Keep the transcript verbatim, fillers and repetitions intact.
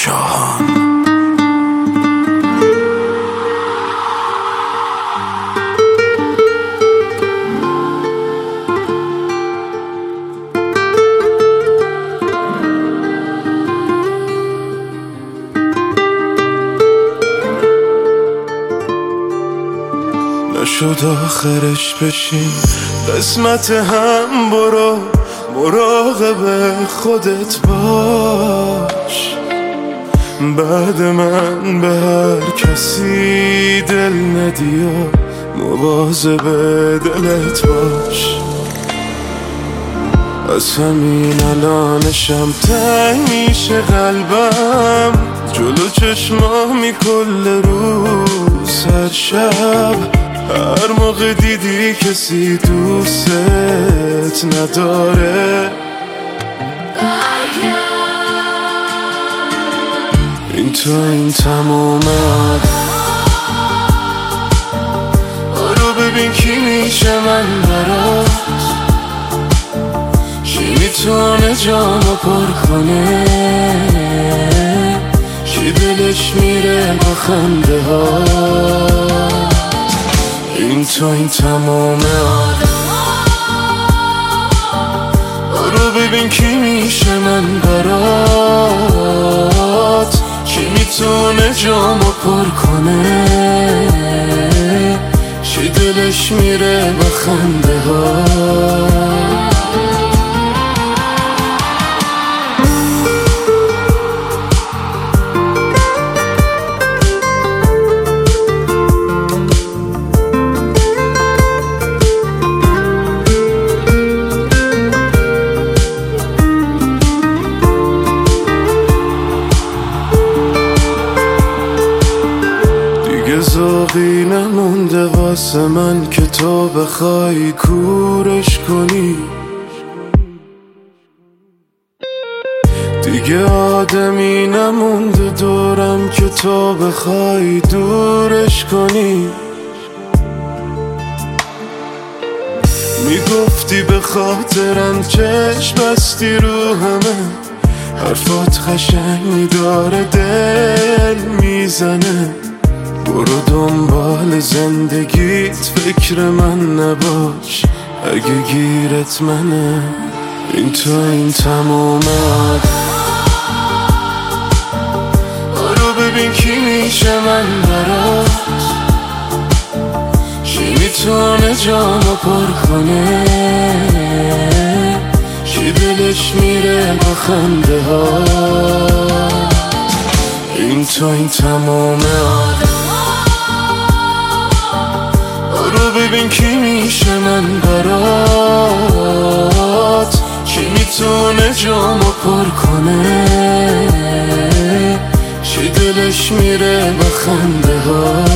شاهان. نشد آخرش بشین قسمت هم، برو مراقب خودت باش. بعد من به هر کسی دل ندی و مواظب دلت باش. از همین الانشم تنگ میشه قلبم، جلو چشمامی کل روز هر شب. هر موقع دیدی کسی دوست نداره، این تو این تمومه. برو ببین کی میشه من برات، کی میتونه جامو پر کنه، کی دلش میره با خنده ها. این تو این تمومه. برو ببین کی میشه من برات، کی میتونه جامو پر کنه، کی دلش میره با خنده ها. ذوقی نمونده واسه من که تو بخوای کورش کنی، دیگه آدمی نمونده دورم که تو بخوای دورش کنی. میگفتی به خاطرم چشم بستی رو همه، حرفات قشنگ داره دل میزنه. برو دنبال زندگیت فکر من نباش، اگه گیرت منه. این تو این تمومه. برو ببین کی میشه من برات، کی میتونه جامو پر کنه، کی دلش میره با خنده ها. این تو این تمومه. برو ببین کی میشه من برات، کی میتونه جامو پر کنه، کی دلش میره با خنده ها.